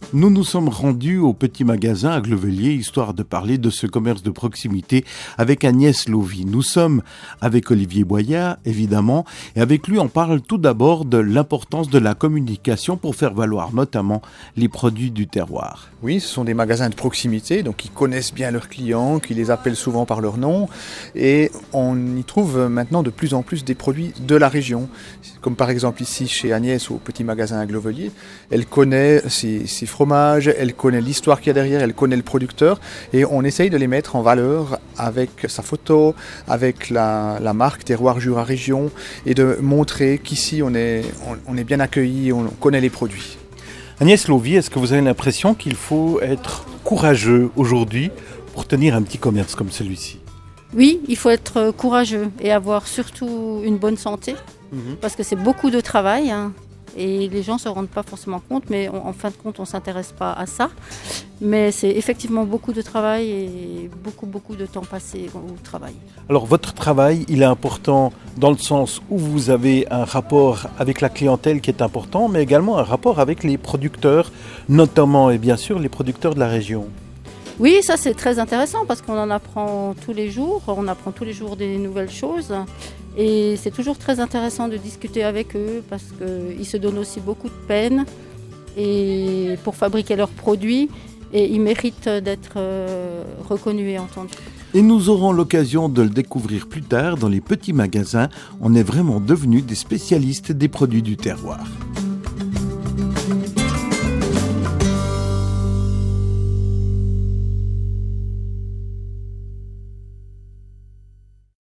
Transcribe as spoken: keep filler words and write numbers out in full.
Nous nous sommes rendus au petit magasin à Glevelier, histoire de parler de ce commerce de proximité avec Agnès Lovy. Nous sommes avec Olivier Boyat, évidemment, et avec lui on parle tout d'abord de l'importance de la communication pour faire valoir notamment les produits du terroir. Oui, ce sont des magasins de proximité, donc ils connaissent bien leurs clients, qui les appellent souvent par leur nom, et on y trouve maintenant de plus en plus des produits de la région. Comme par exemple ici chez Agnès au petit magasin à Glevelier, elle connaît ses, ses fromages, elle connaît l'histoire qu'il y a derrière, elle connaît le producteur, et on essaye de les mettre en valeur avec sa photo, avec la, la marque Terroir Jura Région, et de montrer qu'ici on est, on, on est bien accueilli, on connaît les produits. Agnès Lovy, est-ce que vous avez l'impression qu'il faut être courageux aujourd'hui pour tenir un petit commerce comme celui-ci ? Oui, il faut être courageux et avoir surtout une bonne santé, mmh. parce que c'est beaucoup de travail, hein, et les gens ne se rendent pas forcément compte, mais on, en fin de compte, on ne s'intéresse pas à ça. Mais c'est effectivement beaucoup de travail et beaucoup, beaucoup de temps passé au travail. Alors votre travail, il est important dans le sens où vous avez un rapport avec la clientèle qui est important, mais également un rapport avec les producteurs, notamment et bien sûr les producteurs de la région. Oui, ça c'est très intéressant parce qu'on en apprend tous les jours, on apprend tous les jours des nouvelles choses et c'est toujours très intéressant de discuter avec eux parce qu'ils se donnent aussi beaucoup de peine et pour fabriquer leurs produits et ils méritent d'être reconnus et entendus. Et nous aurons l'occasion de le découvrir plus tard dans les petits magasins. On est vraiment devenus des spécialistes des produits du terroir.